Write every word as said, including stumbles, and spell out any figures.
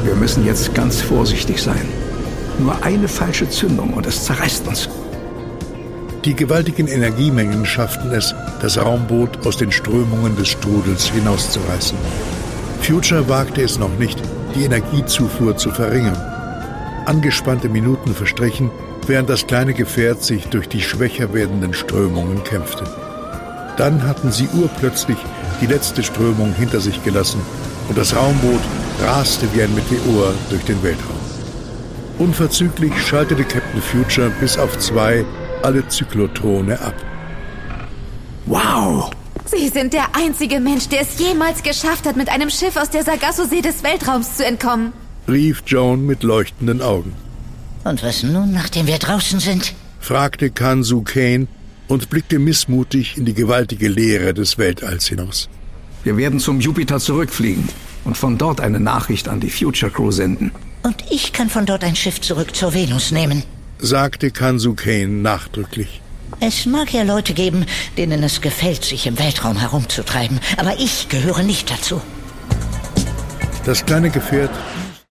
Wir müssen jetzt ganz vorsichtig sein. Nur eine falsche Zündung und es zerreißt uns. Die gewaltigen Energiemengen schafften es, das Raumboot aus den Strömungen des Strudels hinauszureißen. Future wagte es noch nicht, die Energiezufuhr zu verringern. Angespannte Minuten verstrichen, während das kleine Gefährt sich durch die schwächer werdenden Strömungen kämpfte. Dann hatten sie urplötzlich die letzte Strömung hinter sich gelassen und das Raumboot raste wie ein Meteor durch den Weltraum. Unverzüglich schaltete Captain Future bis auf zwei alle Zyklotrone ab. Wow! Sie sind der einzige Mensch, der es jemals geschafft hat, mit einem Schiff aus der Sargasso-See des Weltraums zu entkommen, rief Joan mit leuchtenden Augen. Und was nun, nachdem wir draußen sind? Fragte Kansu Kane und blickte missmutig in die gewaltige Leere des Weltalls hinaus. Wir werden zum Jupiter zurückfliegen und von dort eine Nachricht an die Future Crew senden. Und ich kann von dort ein Schiff zurück zur Venus nehmen, sagte Kansu Kane nachdrücklich. Es mag ja Leute geben, denen es gefällt, sich im Weltraum herumzutreiben, aber ich gehöre nicht dazu. Das kleine Gefährt